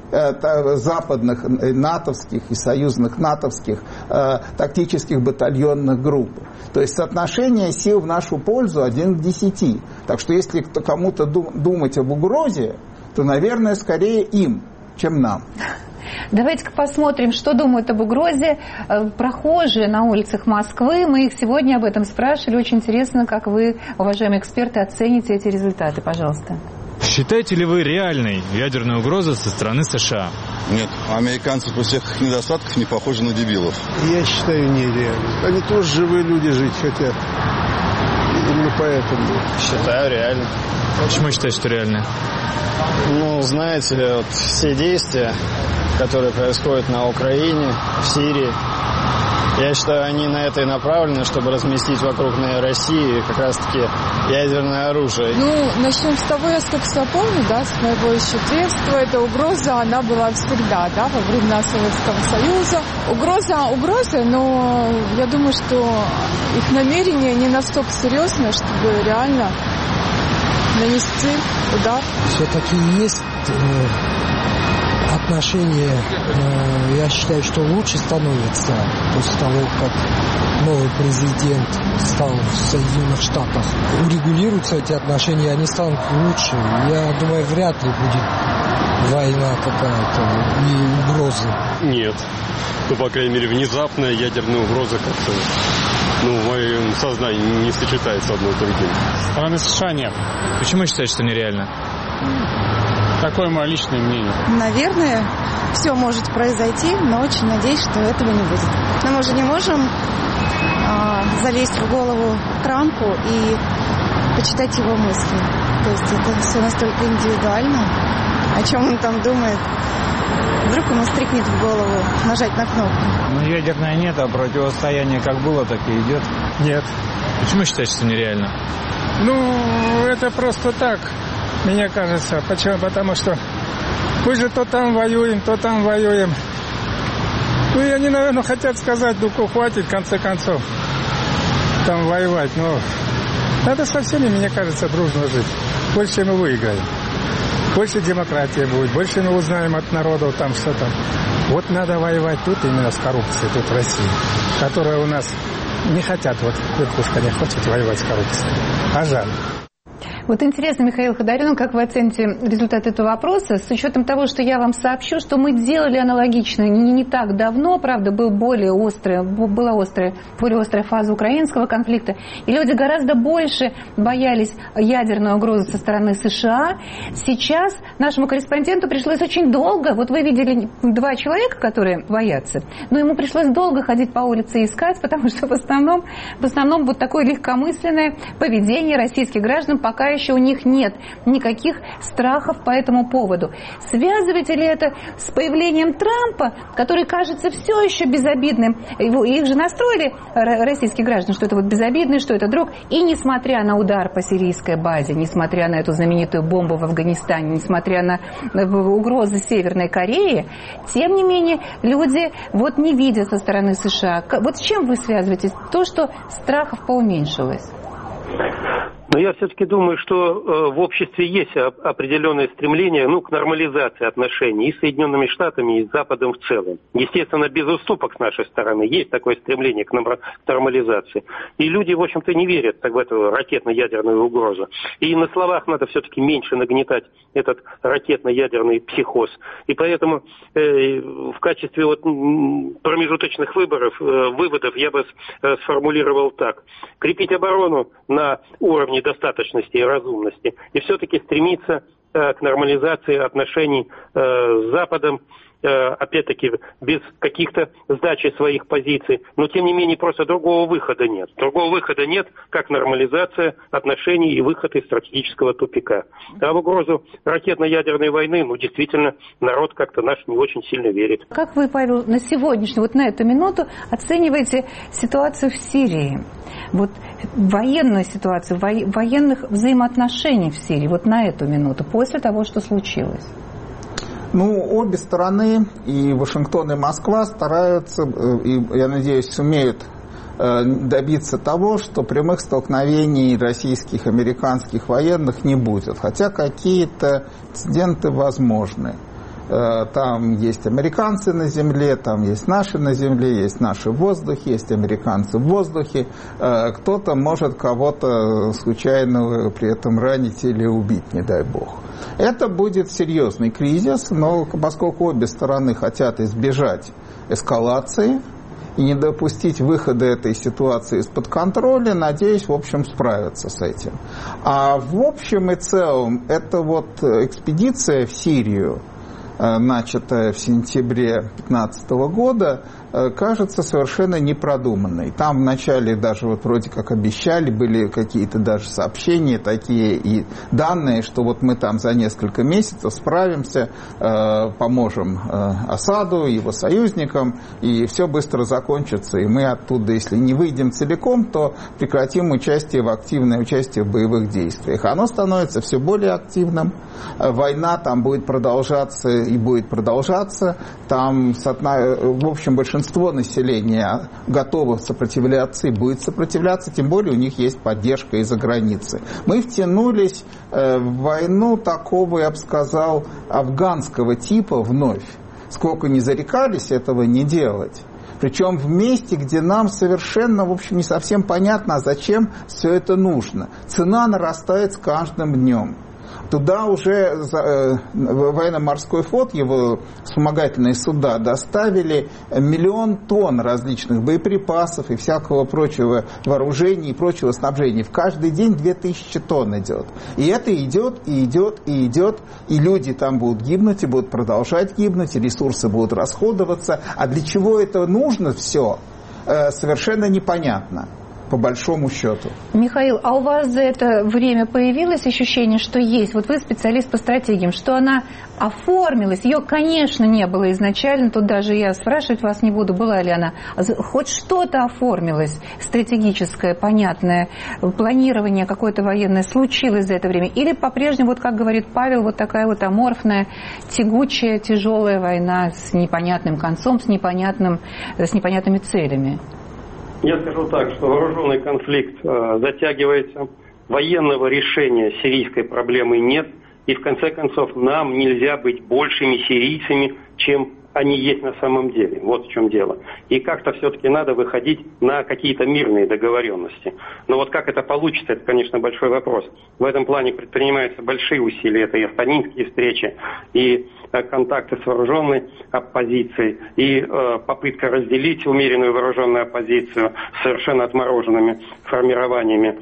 западных, натовских и союзных натовских тактических батальонных групп. То есть соотношение сил в нашу пользу 1 к 10. Так что если кому-то думать об угрозе, то, наверное, скорее им, чем нам. Давайте-ка посмотрим, что думают об угрозе прохожие на улицах Москвы. Мы их сегодня об этом спрашивали. Очень интересно, как вы, уважаемые эксперты, оцените эти результаты. Пожалуйста. Считаете ли вы реальной ядерную угрозу со стороны США? Нет. Американцы по всех их недостатках не похожи на дебилов. Я считаю, нереально. Они тоже живые люди, жить хотят. Именно поэтому. Считаю, реально. Почему считаете, что реально? Ну, знаете, вот все действия, которые происходят на Украине, в Сирии, я считаю, они на это и направлены, чтобы разместить вокруг России как раз-таки ядерное оружие. Ну, начнем с того, я сколько себя помню, да, с моего еще детства, эта угроза, она была всегда, да, во времена Советского Союза. Угроза, но я думаю, что их намерение не настолько серьезное, чтобы реально нанести удар. Все-таки есть отношения, я считаю, что лучше становится после того, как новый президент стал в Соединенных Штатах. Урегулируются эти отношения, они станут лучше. Я думаю, вряд ли будет война какая-то и угрозы. Нет. Ну, по крайней мере, внезапная ядерная угроза как-то в моем сознании не сочетается одно с другим. Страны США нет. Почему считаете, что нереально? Такое мое личное мнение. Наверное, все может произойти, но очень надеюсь, что этого не будет. Но мы же не можем залезть в голову Трампу и почитать его мысли. То есть это все настолько индивидуально, о чем он там думает. Вдруг ему стрикнет в голову нажать на кнопку. Ну, ядерное нет, а противостояние как было, так и идет. Нет. Почему считаете, что нереально? Ну, это просто так, мне кажется. Почему? Потому что мы же то там воюем, то там воюем. Ну, и они, наверное, хотят сказать, хватит, в конце концов, там воевать. Но надо со всеми, мне кажется, дружно жить. Больше мы выиграем. Больше демократии будет, больше мы узнаем от народа там что-то. Вот надо воевать тут именно с коррупцией, тут в России, которая у нас не хотят, вот верхушка не хочет воевать с коррупцией. А жаль. Вот интересно, Михаил Ходоренок, как вы оцените результат этого вопроса, с учетом того, что я вам сообщу, что мы делали аналогично не так давно, правда, была более острая фаза украинского конфликта, и люди гораздо больше боялись ядерной угрозы со стороны США. Сейчас нашему корреспонденту пришлось очень долго, вот вы видели 2 человека, которые боятся, но ему пришлось долго ходить по улице и искать, потому что в основном вот такое легкомысленное поведение российских граждан пока еще у них нет никаких страхов по этому поводу. Связываете ли это с появлением Трампа, который кажется все еще безобидным? Их же настроили, российские граждане, что это вот безобидный, что это друг. И несмотря на удар по сирийской базе, несмотря на эту знаменитую бомбу в Афганистане, несмотря на угрозы Северной Кореи, тем не менее люди вот не видят со стороны США. Вот с чем вы связываете то, что страхов поуменьшилось? Но я все-таки думаю, что в обществе есть определенное стремление к нормализации отношений и с Соединенными Штатами, и с Западом в целом. Естественно, без уступок с нашей стороны есть такое стремление к нормализации. И люди, в общем-то, не верят в эту ракетно-ядерную угрозу. И на словах надо все-таки меньше нагнетать этот ракетно-ядерный психоз. И поэтому в качестве промежуточных выводов я бы сформулировал так. Крепить оборону на уровне достаточности и разумности, и все-таки стремиться к нормализации отношений с Западом, опять-таки, без каких-то сдачи своих позиций, но, тем не менее, просто другого выхода нет. Другого выхода нет, как нормализация отношений и выход из стратегического тупика. А в угрозу ракетно-ядерной войны, действительно, народ как-то наш не очень сильно верит. Как вы, Павел, на сегодняшнюю, на эту минуту оцениваете ситуацию в Сирии? Военную ситуацию, военных взаимоотношений в Сирии, на эту минуту, после того, что случилось? Обе стороны, и Вашингтон, и Москва, стараются, и, я надеюсь, сумеют добиться того, что прямых столкновений российских, американских военных не будет. Хотя какие-то инциденты возможны. Там есть американцы на земле, там есть наши на земле, есть наши в воздухе, есть американцы в воздухе. Кто-то может кого-то случайно при этом ранить или убить, не дай бог. Это будет серьезный кризис, но поскольку обе стороны хотят избежать эскалации и не допустить выхода этой ситуации из-под контроля, надеюсь, в общем, справиться с этим. А в общем и целом, эта вот экспедиция в Сирию, начатая в сентябре 2015 года, кажется совершенно непродуманной. Там вначале даже вот вроде как обещали, были какие-то даже сообщения такие и данные, что вот мы там за несколько месяцев справимся, поможем Асаду, его союзникам, и все быстро закончится, и мы оттуда, если не выйдем целиком, то прекратим активное участие в боевых действиях. Оно становится все более активным, война там будет продолжаться и будет продолжаться, там, в общем, большинство населения готово сопротивляться и будет сопротивляться, тем более у них есть поддержка из-за границы. Мы втянулись в войну такого, я бы сказал, афганского типа вновь. Сколько не зарекались этого не делать. Причем в месте, где нам совершенно, в общем, не совсем понятно, а зачем все это нужно. Цена нарастает с каждым днем. Туда уже военно-морской флот, его вспомогательные суда, доставили 1 миллион тонн различных боеприпасов и всякого прочего вооружения и прочего снабжения. В каждый день 2000 тонн идет. И это идет, и идет, и идет. И люди там будут гибнуть, и будут продолжать гибнуть, и ресурсы будут расходоваться. А для чего это нужно все, совершенно непонятно. По большому счету. Михаил, а у вас за это время появилось ощущение, что есть, вот вы специалист по стратегиям, что она оформилась, ее, конечно, не было изначально, тут даже я спрашивать вас не буду, была ли она, хоть что-то оформилось, стратегическое, понятное, планирование какое-то военное случилось за это время, или по-прежнему, вот как говорит Павел, вот такая вот аморфная, тягучая, тяжелая война с непонятным концом, с непонятными целями? Я скажу так, что вооруженный конфликт затягивается, военного решения сирийской проблемы нет, и в конце концов нам нельзя быть большими сирийцами, чем они есть на самом деле. Вот в чем дело. И как-то все-таки надо выходить на какие-то мирные договоренности. Но вот как это получится, это, конечно, большой вопрос. В этом плане предпринимаются большие усилия. Это и астанинские встречи, и контакты с вооруженной оппозицией, и попытка разделить умеренную вооруженную оппозицию с совершенно отмороженными формированиями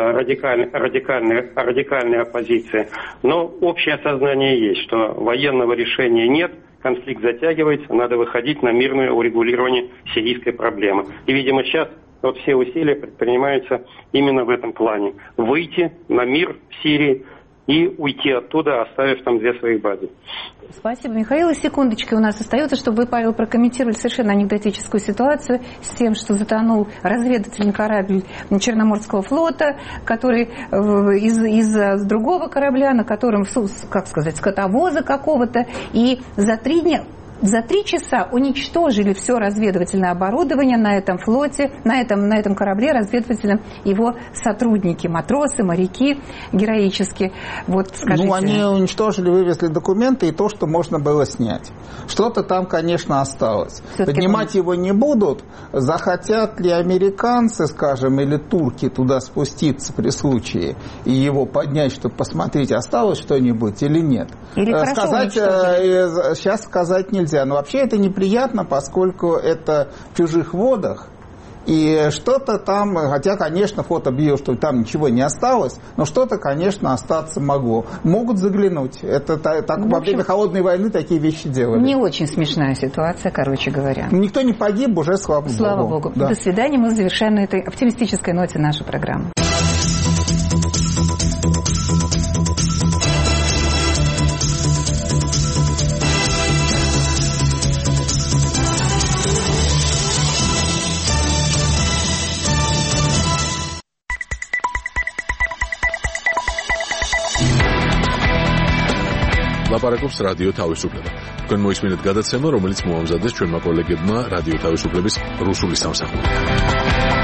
радикальной оппозиции. Но общее осознание есть, что военного решения нет, конфликт затягивается, надо выходить на мирное урегулирование сирийской проблемы. И, видимо, сейчас вот все усилия предпринимаются именно в этом плане. Выйти на мир в Сирии и уйти оттуда, оставив там 2 своих базы. Спасибо, Михаил. И секундочка у нас остается, чтобы вы, Павел, прокомментировали совершенно анекдотическую ситуацию с тем, что затонул разведывательный корабль Черноморского флота, который из другого корабля, на котором, как сказать, скотовоза какого-то, и за 3 часа уничтожили все разведывательное оборудование на этом флоте, на этом корабле разведывательном, его сотрудники, матросы, моряки героически. Вот, скажите. Они уничтожили, вывезли документы и то, что можно было снять. Что-то там, конечно, осталось. Поднимать его не будут. Захотят ли американцы, скажем, или турки туда спуститься при случае и его поднять, чтобы посмотреть, осталось что-нибудь или нет? Или сейчас сказать нельзя. Но вообще это неприятно, поскольку это в чужих водах. И что-то там, хотя, конечно, флот объявил, что там ничего не осталось, но что-то, конечно, остаться могло. Могут заглянуть. Это так во время холодной войны такие вещи делали. Не очень смешная ситуация, короче говоря. Никто не погиб, уже слава Богу. Слава Богу. Да. До свидания. Мы завершаем на этой оптимистической ноте нашу программу. ლაპარაკობს რადიო თავისუფლება. თქვენ მოისმინეთ გადაცემა, რომელიც მოამზადეს ჩვენმა კოლეგებმა რადიო თავისუფლების რუსული სამსახური.